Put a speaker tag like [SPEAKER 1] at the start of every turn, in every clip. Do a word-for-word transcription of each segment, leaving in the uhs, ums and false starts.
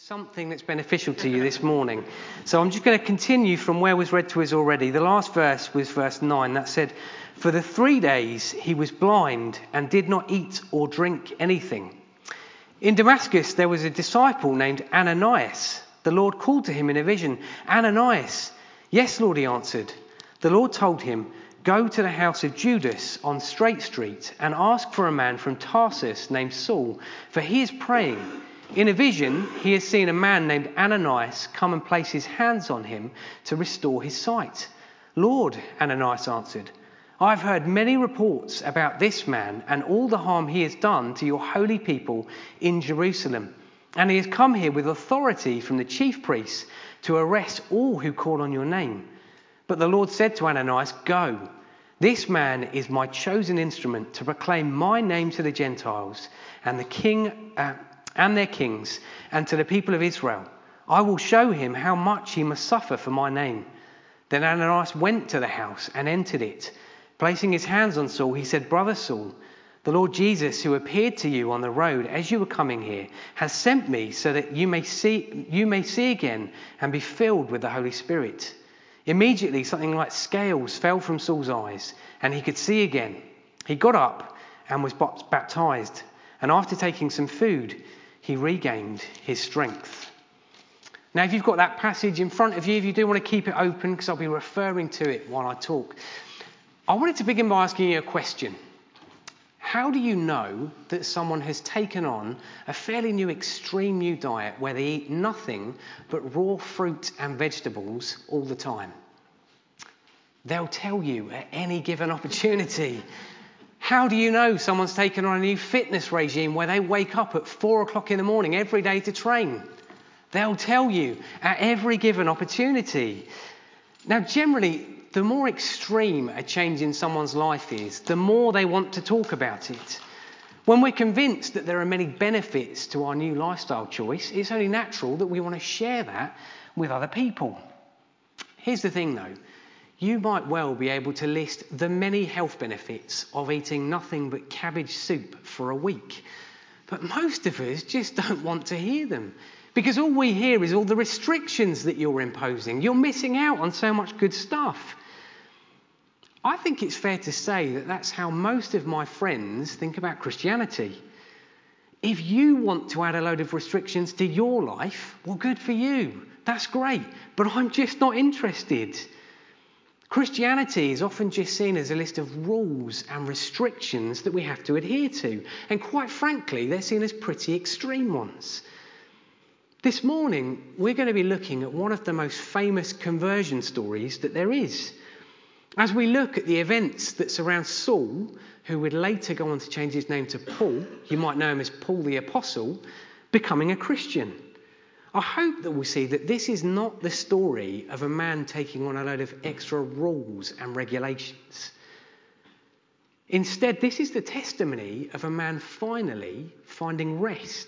[SPEAKER 1] Something that's beneficial to you this morning. So I'm just going to continue from where was read to us already. The last verse was verse nine that said, "For the three days he was blind and did not eat or drink anything. In Damascus there was a disciple named Ananias. The Lord called to him in a vision, 'Ananias.' 'Yes, Lord,' he answered. The Lord told him, 'Go to the house of Judas on Straight Street and ask for a man from Tarsus named Saul, for he is praying. In a vision, he has seen a man named Ananias come and place his hands on him to restore his sight.' 'Lord,' Ananias answered, 'I've heard many reports about this man and all the harm he has done to your holy people in Jerusalem. And he has come here with authority from the chief priests to arrest all who call on your name.' But the Lord said to Ananias, 'Go. This man is my chosen instrument to proclaim my name to the Gentiles and the king uh, and their kings, and to the people of Israel. I will show him how much he must suffer for my name.' Then Ananias went to the house and entered it. Placing his hands on Saul, he said, 'Brother Saul, the Lord Jesus, who appeared to you on the road as you were coming here, has sent me so that you may see you may see again and be filled with the Holy Spirit.' Immediately something like scales fell from Saul's eyes, and he could see again. He got up and was baptized, and after taking some food, he regained his strength." Now, if you've got that passage in front of you, if you do want to keep it open, because I'll be referring to it while I talk, I wanted to begin by asking you a question. How do you know that someone has taken on a fairly new, extreme new diet where they eat nothing but raw fruit and vegetables all the time? They'll tell you at any given opportunity. How do you know someone's taken on a new fitness regime where they wake up at four o'clock in the morning every day to train? They'll tell you at every given opportunity. Now, generally, the more extreme a change in someone's life is, the more they want to talk about it. When we're convinced that there are many benefits to our new lifestyle choice, it's only natural that we want to share that with other people. Here's the thing, though. You might well be able to list the many health benefits of eating nothing but cabbage soup for a week. But most of us just don't want to hear them, because all we hear is all the restrictions that you're imposing. You're missing out on so much good stuff. I think it's fair to say that that's how most of my friends think about Christianity. If you want to add a load of restrictions to your life, well, good for you. That's great. But I'm just not interested. Christianity is often just seen as a list of rules and restrictions that we have to adhere to. And quite frankly, they're seen as pretty extreme ones. This morning, we're going to be looking at one of the most famous conversion stories that there is. As we look at the events that surround Saul, who would later go on to change his name to Paul, you might know him as Paul the Apostle, becoming a Christian. I hope that we'll see that this is not the story of a man taking on a load of extra rules and regulations. Instead, this is the testimony of a man finally finding rest.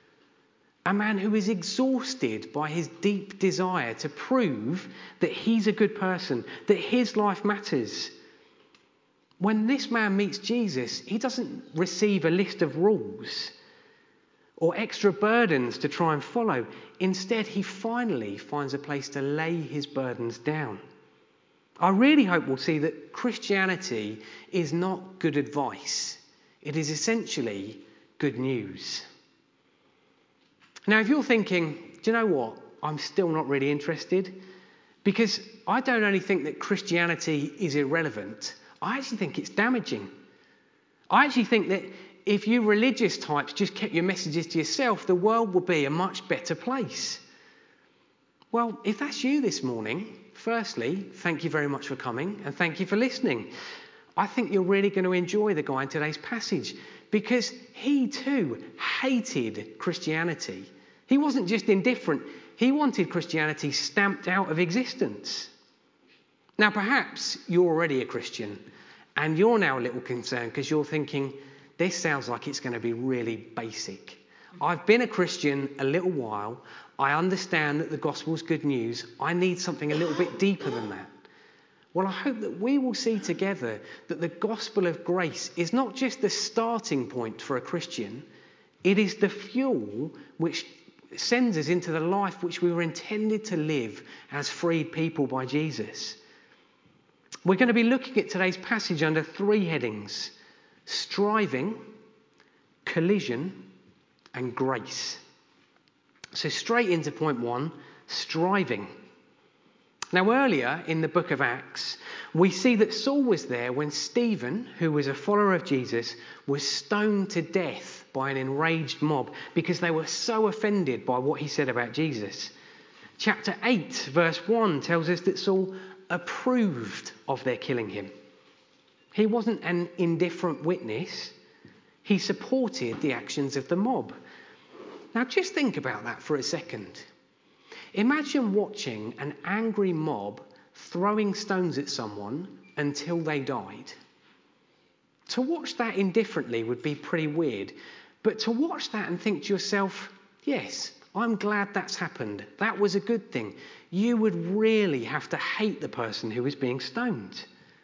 [SPEAKER 1] A man who is exhausted by his deep desire to prove that he's a good person, that his life matters. When this man meets Jesus, he doesn't receive a list of rules or extra burdens to try and follow. Instead, he finally finds a place to lay his burdens down. I really hope we'll see that Christianity is not good advice. It is essentially good news. Now, if you're thinking, do you know what? I'm still not really interested, because I don't only think that Christianity is irrelevant, I actually think it's damaging. I actually think that if you religious types just kept your messages to yourself, the world would be a much better place. Well, if that's you this morning, firstly, thank you very much for coming and thank you for listening. I think you're really going to enjoy the guy in today's passage, because he too hated Christianity. He wasn't just indifferent, he wanted Christianity stamped out of existence. Now, perhaps you're already a Christian and you're now a little concerned because you're thinking, this sounds like it's going to be really basic. I've been a Christian a little while. I understand that the gospel's good news. I need something a little bit deeper than that. Well, I hope that we will see together that the gospel of grace is not just the starting point for a Christian. It is the fuel which sends us into the life which we were intended to live as freed people by Jesus. We're going to be looking at today's passage under three headings: striving, collision, and grace. So straight into point one, striving. Now earlier in the book of Acts, we see that Saul was there when Stephen, who was a follower of Jesus, was stoned to death by an enraged mob because they were so offended by what he said about Jesus. Chapter eight, verse one tells us that Saul approved of their killing him. He wasn't an indifferent witness. He supported the actions of the mob. Now just think about that for a second. Imagine watching an angry mob throwing stones at someone until they died. To watch that indifferently would be pretty weird, but to watch that and think to yourself, yes, I'm glad that's happened. That was a good thing. You would really have to hate the person who was being stoned.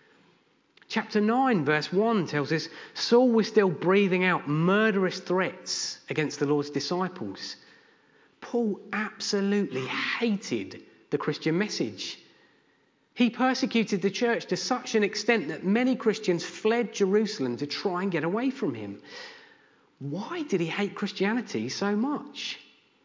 [SPEAKER 1] Chapter nine, verse one tells us Saul was still breathing out murderous threats against the Lord's disciples. Paul absolutely hated the Christian message. He persecuted the church to such an extent that many Christians fled Jerusalem to try and get away from him. Why did he hate Christianity so much?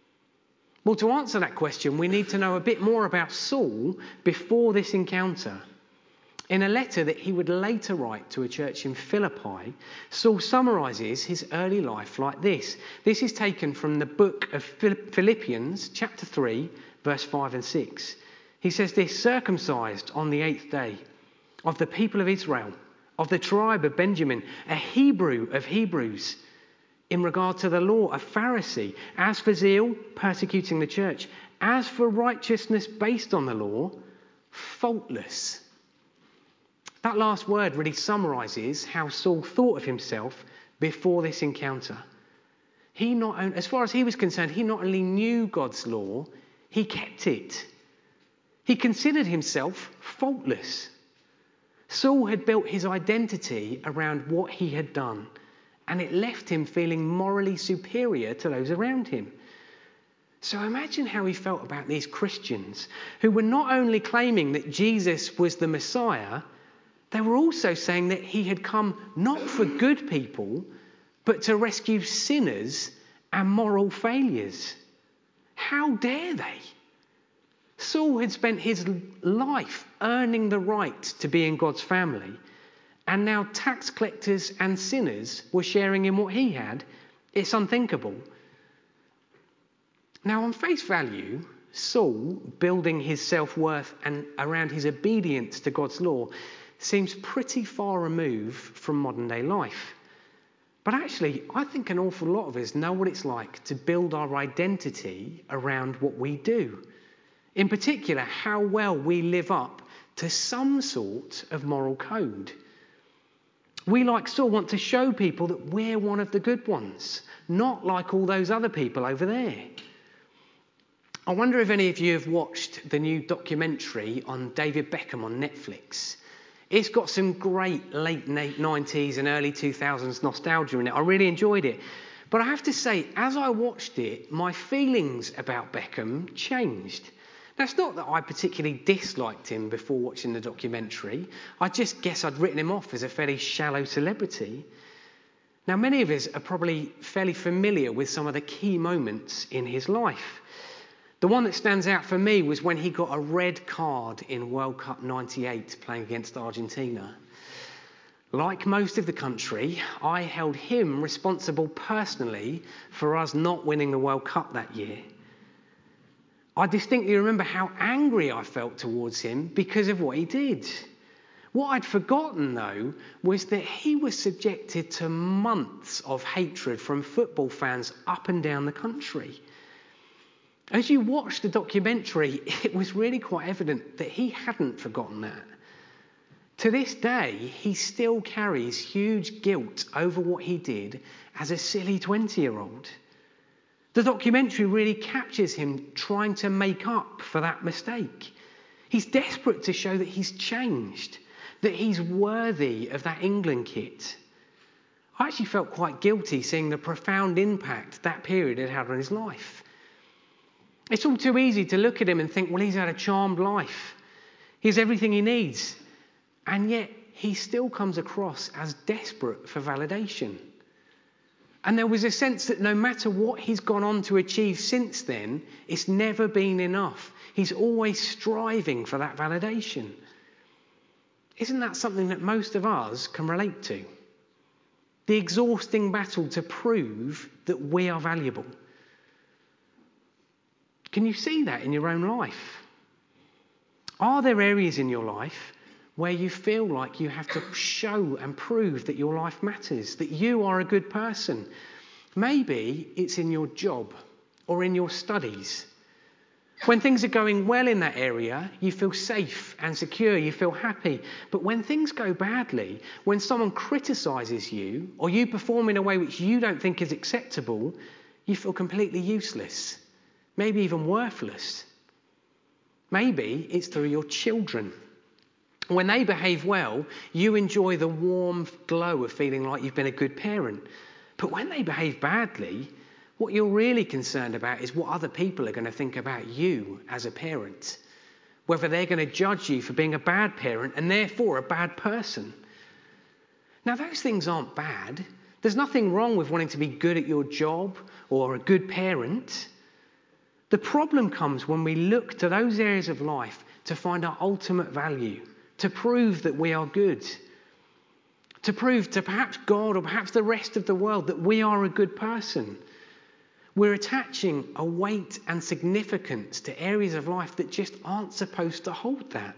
[SPEAKER 1] Well, to answer that question, we need to know a bit more about Saul before this encounter. In a letter that he would later write to a church in Philippi, Saul summarises his early life like this. This is taken from the book of Philippians, chapter three, verse five and six. He says this: circumcised on the eighth day, of the people of Israel, of the tribe of Benjamin, a Hebrew of Hebrews, in regard to the law, a Pharisee, as for zeal, persecuting the church, as for righteousness based on the law, faultless. That last word really summarises how Saul thought of himself before this encounter. He not only, as far as he was concerned, he not only knew God's law, he kept it. He considered himself faultless. Saul had built his identity around what he had done, and it left him feeling morally superior to those around him. So imagine how he felt about these Christians who were not only claiming that Jesus was the Messiah, they were also saying that he had come not for good people, but to rescue sinners and moral failures. How dare they? Saul had spent his life earning the right to be in God's family, and now tax collectors and sinners were sharing in what he had. It's unthinkable. Now, on face value, Saul, building his self-worth and around his obedience to God's law, seems pretty far removed from modern day life. But actually, I think an awful lot of us know what it's like to build our identity around what we do. In particular, how well we live up to some sort of moral code. We, like Saul, want to show people that we're one of the good ones, not like all those other people over there. I wonder if any of you have watched the new documentary on David Beckham on Netflix. It's got some great late nineties and early two thousands nostalgia in it. I really enjoyed it. But I have to say, as I watched it, my feelings about Beckham changed. That's not that I particularly disliked him before watching the documentary. I just guess I'd written him off as a fairly shallow celebrity. Now, many of us are probably fairly familiar with some of the key moments in his life. The one that stands out for me was when he got a red card in World Cup ninety-eight playing against Argentina. Like most of the country, I held him responsible personally for us not winning the World Cup that year. I distinctly remember how angry I felt towards him because of what he did. What I'd forgotten, though, was that he was subjected to months of hatred from football fans up and down the country. As you watched the documentary, it was really quite evident that he hadn't forgotten that. To this day, he still carries huge guilt over what he did as a silly twenty-year-old. The documentary really captures him trying to make up for that mistake. He's desperate to show that he's changed, that he's worthy of that England kit. I actually felt quite guilty seeing the profound impact that period had had on his life. It's all too easy to look at him and think, well, he's had a charmed life. He has everything he needs. And yet he still comes across as desperate for validation. And there was a sense that no matter what he's gone on to achieve since then, it's never been enough. He's always striving for that validation. Isn't that something that most of us can relate to? The exhausting battle to prove that we are valuable. Can you see that in your own life? Are there areas in your life where you feel like you have to show and prove that your life matters, that you are a good person? Maybe it's in your job or in your studies. When things are going well in that area, you feel safe and secure, you feel happy. But when things go badly, when someone criticises you or you perform in a way which you don't think is acceptable, you feel completely useless, maybe even worthless. Maybe it's through your children. When they behave well, you enjoy the warm glow of feeling like you've been a good parent. But when they behave badly, what you're really concerned about is what other people are going to think about you as a parent. Whether they're going to judge you for being a bad parent and therefore a bad person. Now, those things aren't bad. There's nothing wrong with wanting to be good at your job or a good parent. The problem comes when we look to those areas of life to find our ultimate value, to prove that we are good, to prove to perhaps God or perhaps the rest of the world that we are a good person. We're attaching a weight and significance to areas of life that just aren't supposed to hold that.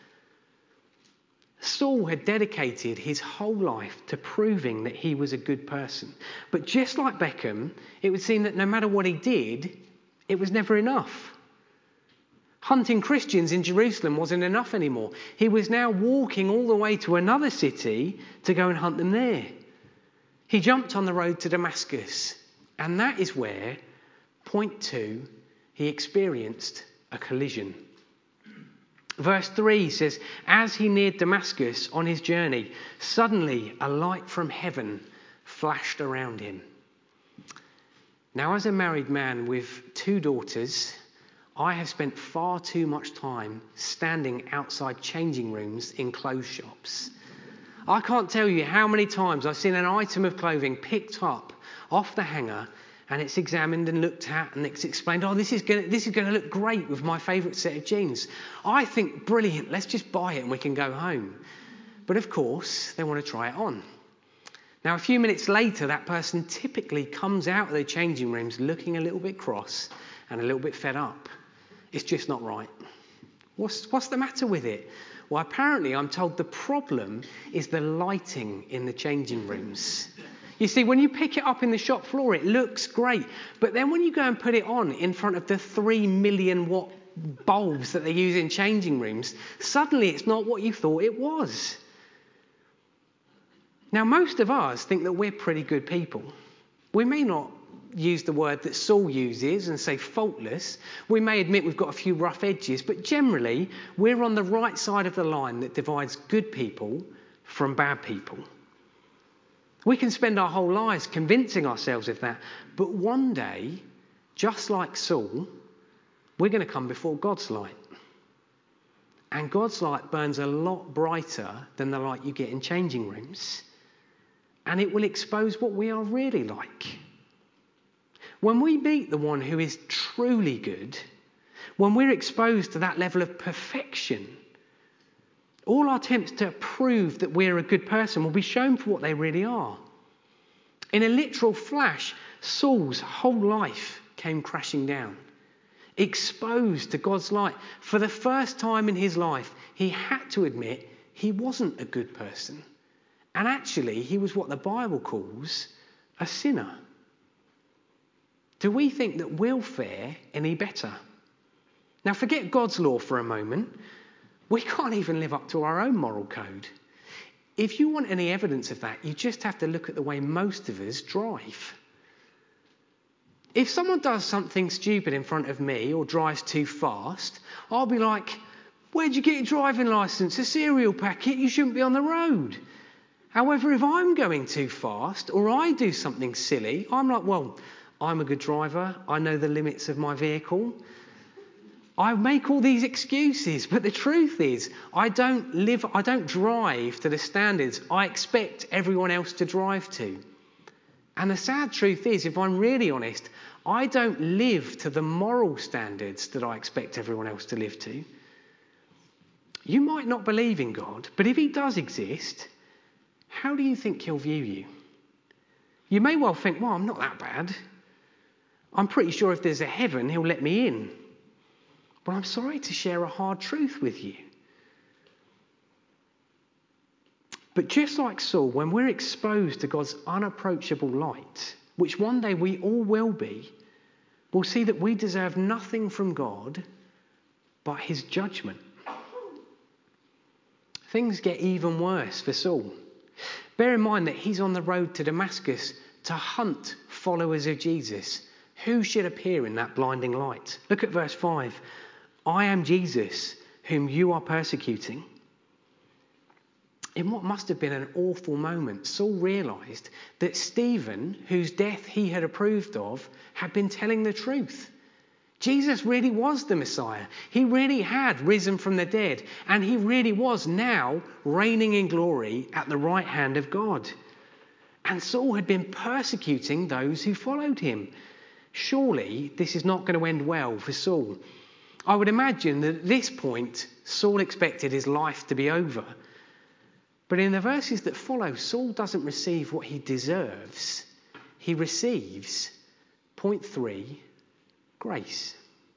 [SPEAKER 1] Saul had dedicated his whole life to proving that he was a good person. But just like Beckham, it would seem that no matter what he did, it was never enough. Hunting Christians in Jerusalem wasn't enough anymore. He was now walking all the way to another city to go and hunt them there. He jumped on the road to Damascus. And that is where, point two, he experienced a collision. Verse three says, as he neared Damascus on his journey, suddenly a light from heaven flashed around him. Now, as a married man with two daughters, I have spent far too much time standing outside changing rooms in clothes shops. I can't tell you how many times I've seen an item of clothing picked up off the hanger and it's examined and looked at and it's explained, oh, this is going to, this is going to look great with my favourite set of jeans. I think, brilliant, let's just buy it and we can go home. But of course, they want to try it on. Now, a few minutes later, that person typically comes out of their changing rooms looking a little bit cross and a little bit fed up. It's just not right. What's, what's the matter with it? Well, apparently I'm told the problem is the lighting in the changing rooms. You see, when you pick it up in the shop floor, it looks great. But then when you go and put it on in front of the three million watt bulbs that they use in changing rooms, suddenly it's not what you thought it was. Now, most of us think that we're pretty good people. We may not use the word that Saul uses and say faultless. We may admit we've got a few rough edges, but generally we're on the right side of the line that divides good people from bad people. We can spend our whole lives convincing ourselves of that, but one day, just like Saul, we're going to come before God's light. And God's light burns a lot brighter than the light you get in changing rooms. And it will expose what we are really like. When we meet the one who is truly good, when we're exposed to that level of perfection, all our attempts to prove that we're a good person will be shown for what they really are. In a literal flash, Saul's whole life came crashing down. Exposed to God's light. For the first time in his life, he had to admit he wasn't a good person. And actually, he was what the Bible calls a sinner. Do we think that we'll fare any better? Now, forget God's law for a moment. We can't even live up to our own moral code. If you want any evidence of that, you just have to look at the way most of us drive. If someone does something stupid in front of me or drives too fast, I'll be like, where'd you get your driving licence? A cereal packet? You shouldn't be on the road. However, if I'm going too fast or I do something silly, I'm like, well, I'm a good driver. I know the limits of my vehicle. I make all these excuses, but the truth is, I don't live, I don't drive to the standards I expect everyone else to drive to. And the sad truth is, if I'm really honest, I don't live to the moral standards that I expect everyone else to live to. You might not believe in God, but if he does exist, how do you think he'll view you? You may well think, well, I'm not that bad. I'm pretty sure if there's a heaven, he'll let me in. But I'm sorry to share a hard truth with you. But just like Saul, when we're exposed to God's unapproachable light, which one day we all will be, we'll see that we deserve nothing from God but his judgment. Things get even worse for Saul. Bear in mind that he's on the road to Damascus to hunt followers of Jesus. Who should appear in that blinding light? Look at verse five. I am Jesus, whom you are persecuting. In what must have been an awful moment, Saul realised that Stephen, whose death he had approved of, had been telling the truth. Jesus really was the Messiah. He really had risen from the dead, and he really was now reigning in glory at the right hand of God. And Saul had been persecuting those who followed him. Surely this is not going to end well for Saul. I would imagine that at this point, Saul expected his life to be over. But in the verses that follow, Saul doesn't receive what he deserves. He receives, point three, grace.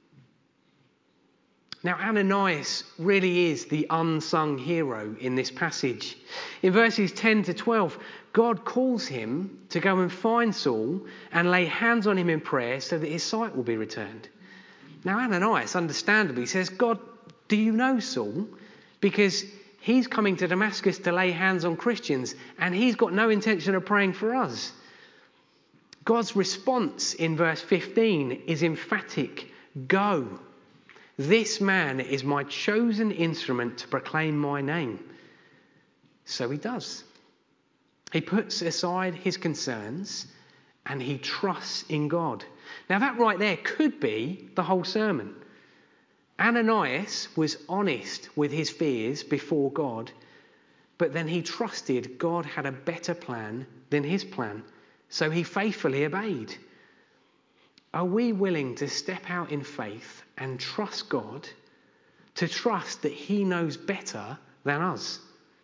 [SPEAKER 1] Now, Ananias really is the unsung hero in this passage. In verses ten to twelve, God calls him to go and find Saul and lay hands on him in prayer so that his sight will be returned. Now, Ananias understandably says, God, do you know Saul? Because he's coming to Damascus to lay hands on Christians, and he's got no intention of praying for us. God's response in verse fifteen is emphatic. Go. This man is my chosen instrument to proclaim my name. So he does. He puts aside his concerns and he trusts in God. Now that right there could be the whole sermon. Ananias was honest with his fears before God, but then he trusted God had a better plan than his plan. So he faithfully obeyed. Are we willing to step out in faith and trust God, to trust that he knows better than us?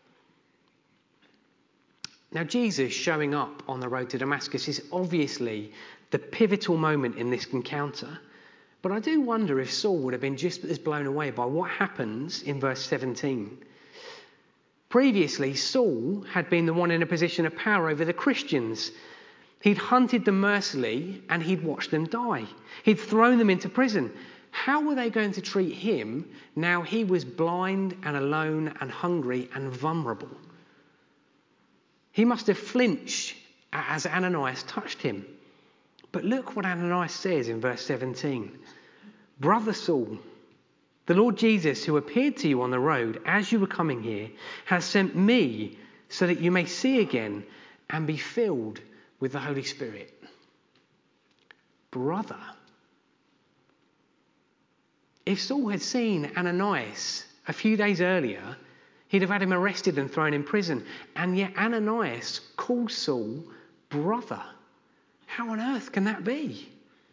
[SPEAKER 1] Now, Jesus showing up on the road to Damascus is obviously the pivotal moment in this encounter. But I do wonder if Saul would have been just as blown away by what happens in verse seventeen. Previously, Saul had been the one in a position of power over the Christians. He'd hunted them mercilessly and he'd watched them die. He'd thrown them into prison. How were they going to treat him now he was blind and alone and hungry and vulnerable? He must have flinched as Ananias touched him. But look what Ananias says in verse seventeen. Brother Saul, the Lord Jesus, who appeared to you on the road as you were coming here, has sent me so that you may see again and be filled with the Holy Spirit. Brother. If Saul had seen Ananias a few days earlier, he'd have had him arrested and thrown in prison. And yet Ananias calls Saul brother. How on earth can that be?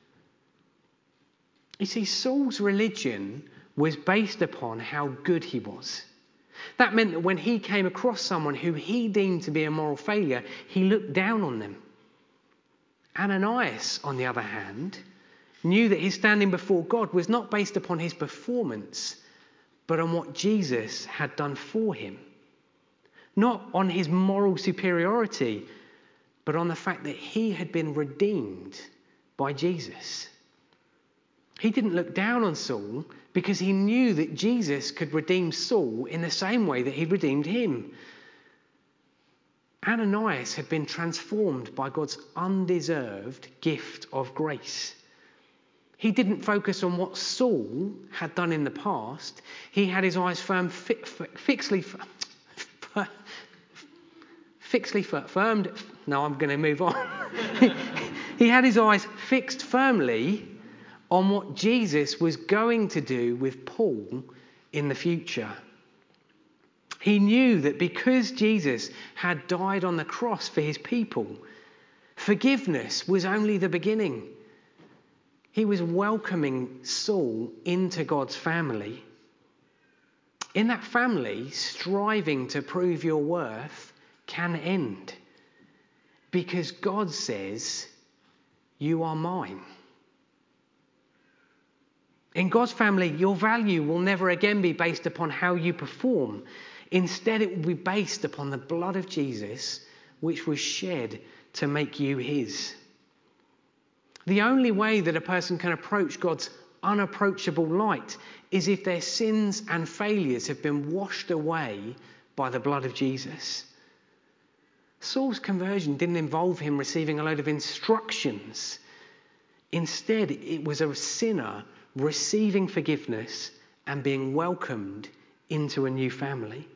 [SPEAKER 1] You see, Saul's religion was based upon how good he was. That meant that when he came across someone who he deemed to be a moral failure, he looked down on them. Ananias, on the other hand, knew that his standing before God was not based upon his performance, but on what Jesus had done for him. Not on his moral superiority, but on the fact that he had been redeemed by Jesus. He didn't look down on Saul because he knew that Jesus could redeem Saul in the same way that he redeemed him. Ananias had been transformed by God's undeserved gift of grace. He didn't focus on what Saul had done in the past. He had his eyes firm, fi- fi- fixedly, fi- fixedly firmed. No, I'm going to move on. He had his eyes fixed firmly on what Jesus was going to do with Paul in the future. He knew that because Jesus had died on the cross for his people, forgiveness was only the beginning. He was welcoming Saul into God's family. In that family, striving to prove your worth can end, because God says, "You are mine." In God's family, your value will never again be based upon how you perform. Instead, it will be based upon the blood of Jesus, which was shed to make you his. The only way that a person can approach God's unapproachable light is if their sins and failures have been washed away by the blood of Jesus. Saul's conversion didn't involve him receiving a load of instructions. Instead, it was a sinner receiving forgiveness and being welcomed into a new family.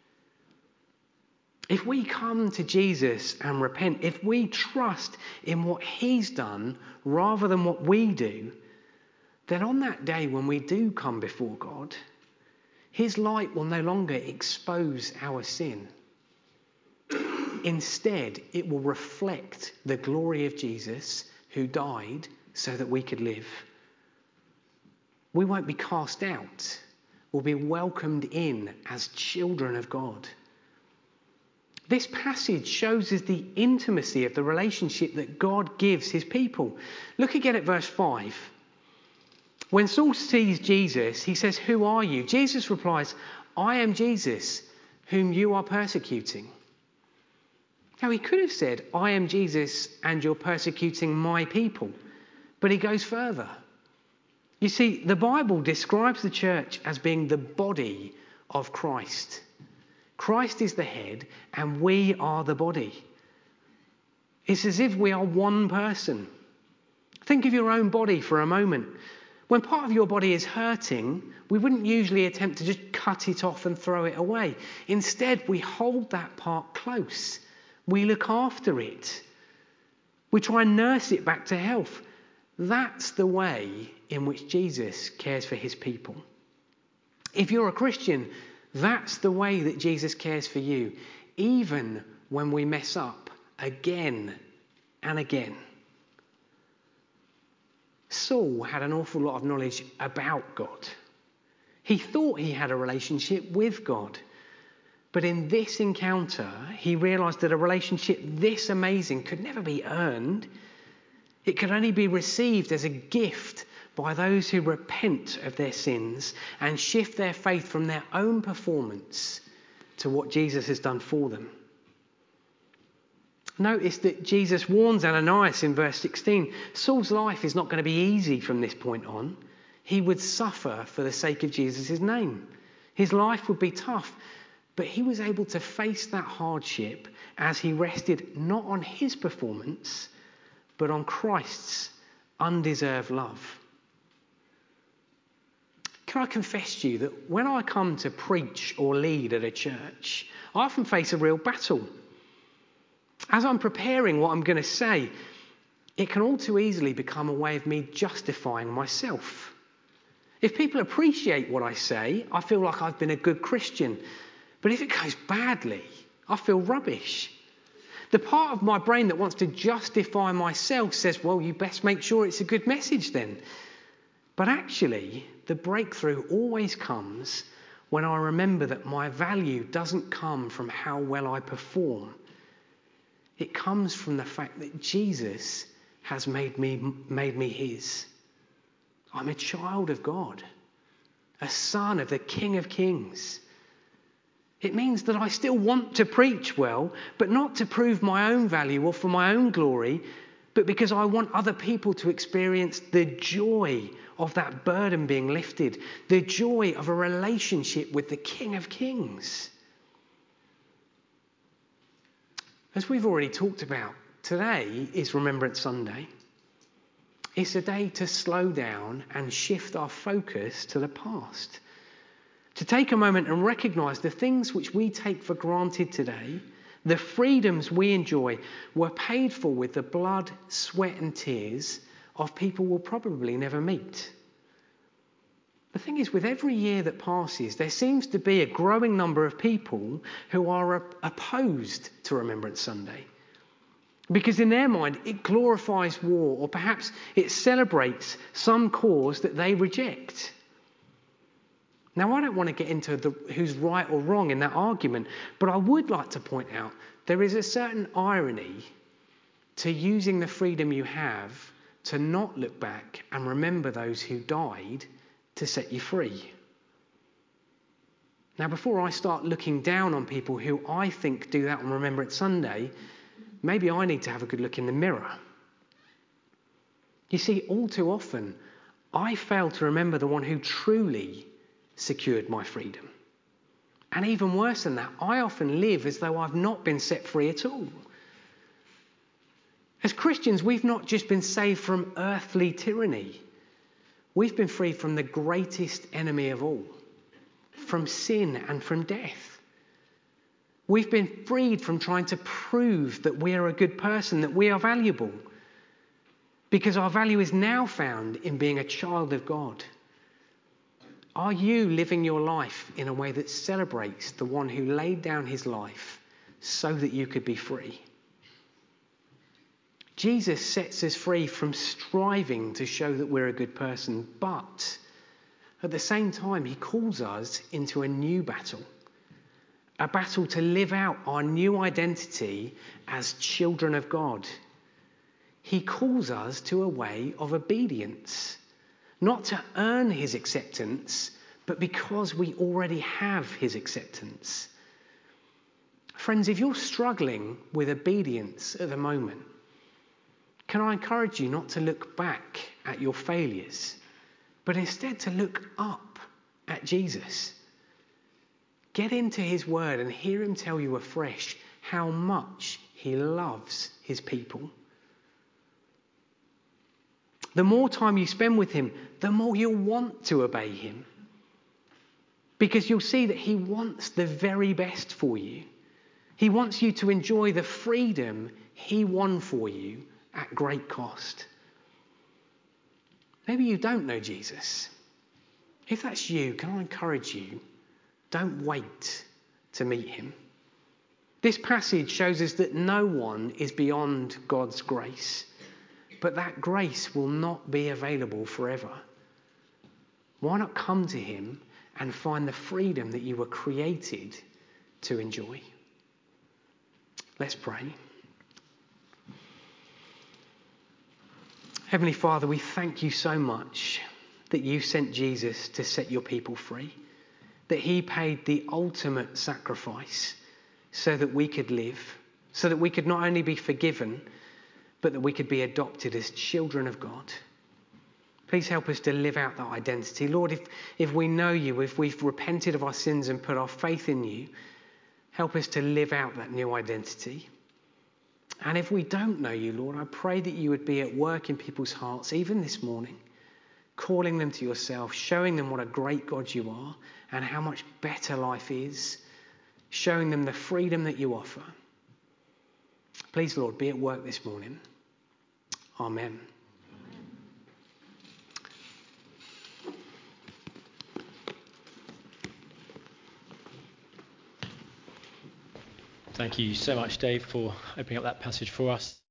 [SPEAKER 1] If we come to Jesus and repent, if we trust in what he's done rather than what we do, then on that day when we do come before God, his light will no longer expose our sin. Instead, it will reflect the glory of Jesus, who died so that we could live. We won't be cast out. We'll be welcomed in as children of God. This passage shows us the intimacy of the relationship that God gives his people. Look again at verse five. When Saul sees Jesus, he says, "Who are you?" Jesus replies, "I am Jesus, whom you are persecuting." Now, he could have said, "I am Jesus and you're persecuting my people." But he goes further. You see, the Bible describes the church as being the body of Christ. Christ is the head and we are the body. It's as if we are one person. Think of your own body for a moment. When part of your body is hurting, we wouldn't usually attempt to just cut it off and throw it away. Instead, we hold that part close. We look after it. We try and nurse it back to health. That's the way in which Jesus cares for his people. If you're a Christian, that's the way that Jesus cares for you, even when we mess up again and again. Saul had an awful lot of knowledge about God. He thought he had a relationship with God. But in this encounter, he realised that a relationship this amazing could never be earned. It could only be received as a gift by those who repent of their sins and shift their faith from their own performance to what Jesus has done for them. Notice that Jesus warns Ananias in verse sixteen. Saul's life is not going to be easy from this point on. He would suffer for the sake of Jesus' name. His life would be tough, but he was able to face that hardship as he rested not on his performance, but on Christ's undeserved love. Can I confess to you that when I come to preach or lead at a church, I often face a real battle. As I'm preparing what I'm going to say, it can all too easily become a way of me justifying myself. If people appreciate what I say, I feel like I've been a good Christian. But if it goes badly, I feel rubbish. The part of my brain that wants to justify myself says, well, you best make sure it's a good message then. But actually, the breakthrough always comes when I remember that my value doesn't come from how well I perform. It comes from the fact that Jesus has made me, made me his. I'm a child of God, a son of the King of Kings. It means that I still want to preach well, but not to prove my own value or for my own glory, but because I want other people to experience the joy of that burden being lifted, the joy of a relationship with the King of Kings. As we've already talked about, today is Remembrance Sunday. It's a day to slow down and shift our focus to the past. To take a moment and recognise the things which we take for granted today, the freedoms we enjoy, were paid for with the blood, sweat and tears of people we'll probably never meet. The thing is, with every year that passes, there seems to be a growing number of people who are op- opposed to Remembrance Sunday. Because in their mind, it glorifies war, or perhaps it celebrates some cause that they reject. Now, I don't want to get into the, who's right or wrong in that argument, but I would like to point out there is a certain irony to using the freedom you have to not look back and remember those who died to set you free. Now, before I start looking down on people who I think do that on Remembrance Sunday, maybe I need to have a good look in the mirror. You see, all too often, I fail to remember the one who truly secured my freedom. And even worse than that, I often live as though I've not been set free at all. As Christians, we've not just been saved from earthly tyranny. We've been freed from the greatest enemy of all, from sin and from death. We've been freed from trying to prove that we are a good person, that we are valuable, because our value is now found in being a child of God. Are you living your life in a way that celebrates the one who laid down his life so that you could be free? Jesus sets us free from striving to show that we're a good person, but at the same time, he calls us into a new battle, a battle to live out our new identity as children of God. He calls us to a way of obedience, not to earn his acceptance, but because we already have his acceptance. Friends, if you're struggling with obedience at the moment, can I encourage you not to look back at your failures, but instead to look up at Jesus. Get into his word and hear him tell you afresh how much he loves his people. The more time you spend with him, the more you'll want to obey him. Because you'll see that he wants the very best for you. He wants you to enjoy the freedom he won for you at great cost. Maybe you don't know Jesus. If that's you, can I encourage you, don't wait to meet him. This passage shows us that no one is beyond God's grace, but that grace will not be available forever. Why not come to him and find the freedom that you were created to enjoy? Let's pray. Heavenly Father, we thank you so much that you sent Jesus to set your people free, that he paid the ultimate sacrifice so that we could live, so that we could not only be forgiven, but that we could be adopted as children of God. Please help us to live out that identity. Lord, if, if we know you, if we've repented of our sins and put our faith in you, help us to live out that new identity. And if we don't know you, Lord, I pray that you would be at work in people's hearts, even this morning, calling them to yourself, showing them what a great God you are and how much better life is, showing them the freedom that you offer. Please, Lord, be at work this morning. Amen.
[SPEAKER 2] Thank you so much, Dave, for opening up that passage for us.